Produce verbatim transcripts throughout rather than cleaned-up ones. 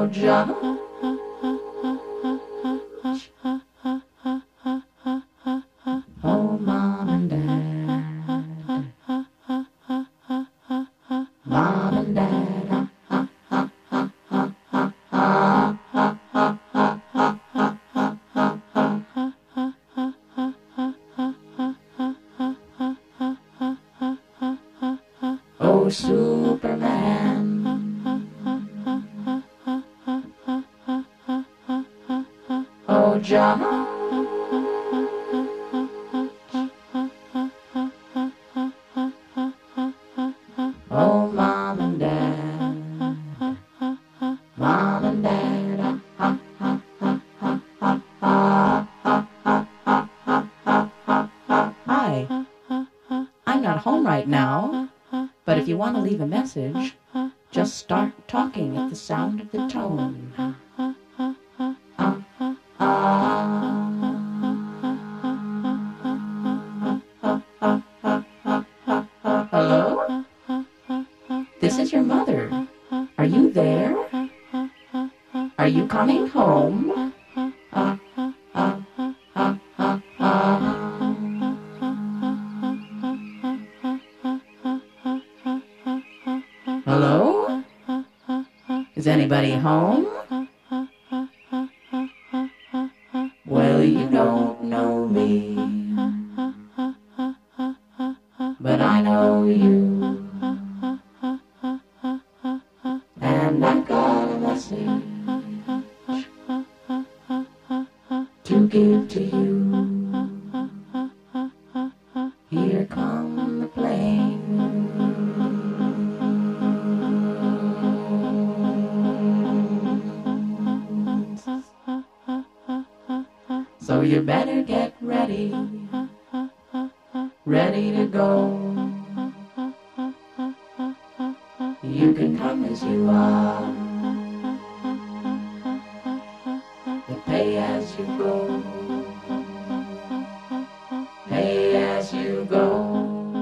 Oh, George. Oh, Mom and Dad. Mom and Dad. Oh, Superman. Oh, John. Oh, Mom and Dad. Mom and Dad. Hi. I'm not home right now, but if you want to leave a message, just start talking at the sound of the tone. Hello? This is your mother. Are you there? Are you coming home? Hello? Is anybody home? Well, you don't know me, but I know you. And I've got a message to give to you. Here come the planes. So you better get ready, ready to go. You can come as you are, but pay as you go, pay as you go.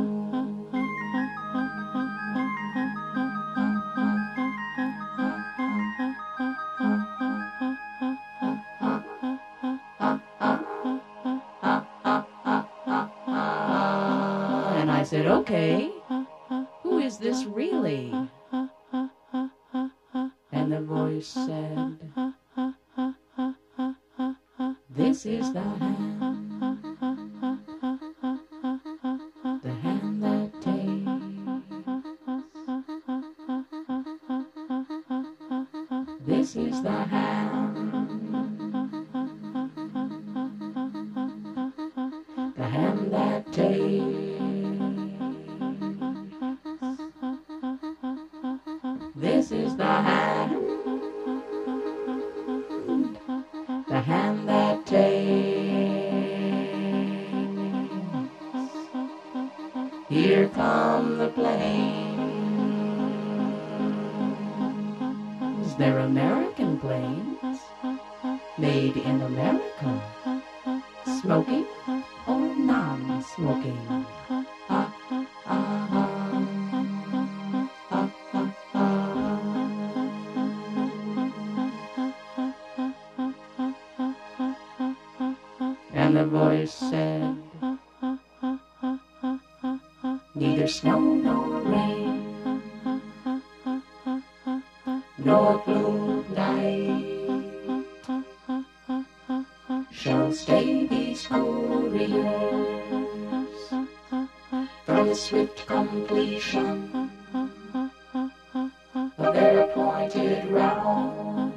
And I said, okay, who is this really? And the voice said, this is the hand, the hand that takes. This is the hand, the hand that takes. This is the hand, the hand that takes. Here come the planes. They're American planes, made in America, smoking or non-smoking. And the voice said, neither snow nor rain, nor blue night shall stay these couriers from the swift completion of their appointed round.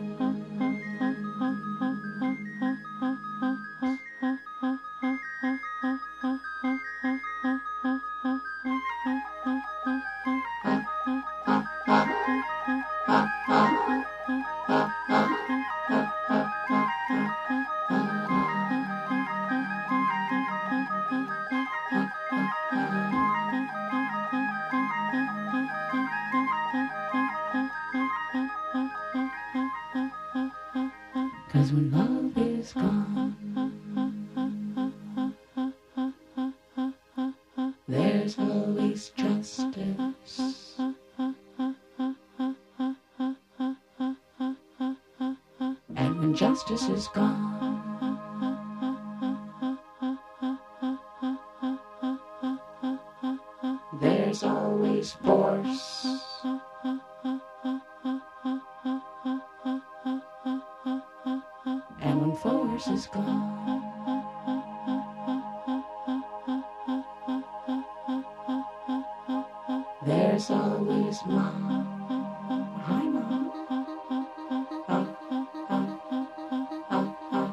Cause when love is gone, there's always justice. And when justice is gone, there's always force. And when force is gone, there's always mom. Hi, mom. Uh, uh, uh, uh,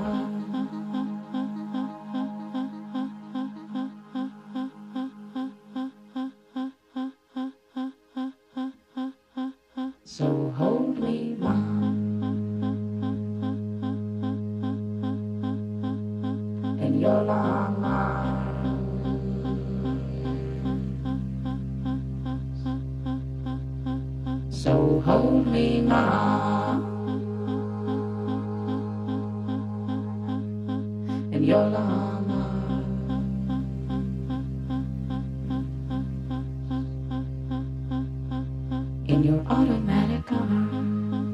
uh. So hold me, mom, in your long arms. So hold me, mom, in your long arms. In your automatic arms.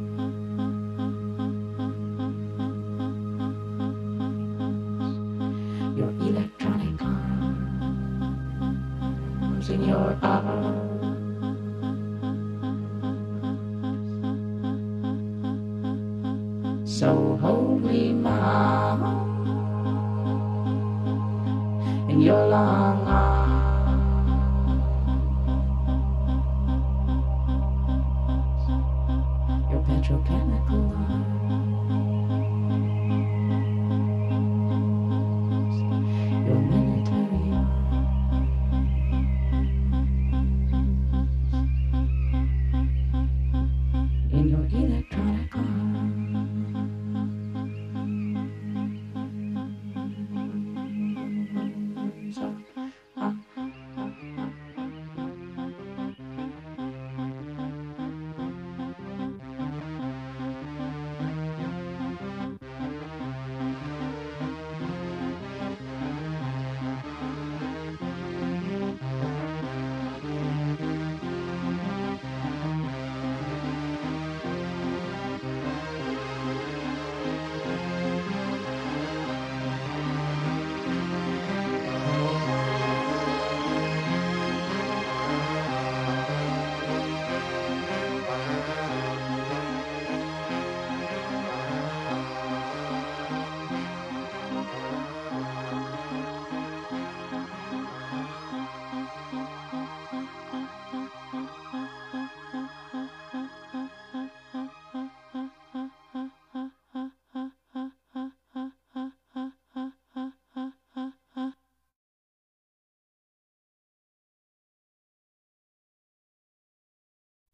Your electronic arms. In your arms. So hold me, mama, in your long arms. Your petrochemical arms. Your military arms. In your electronic arms.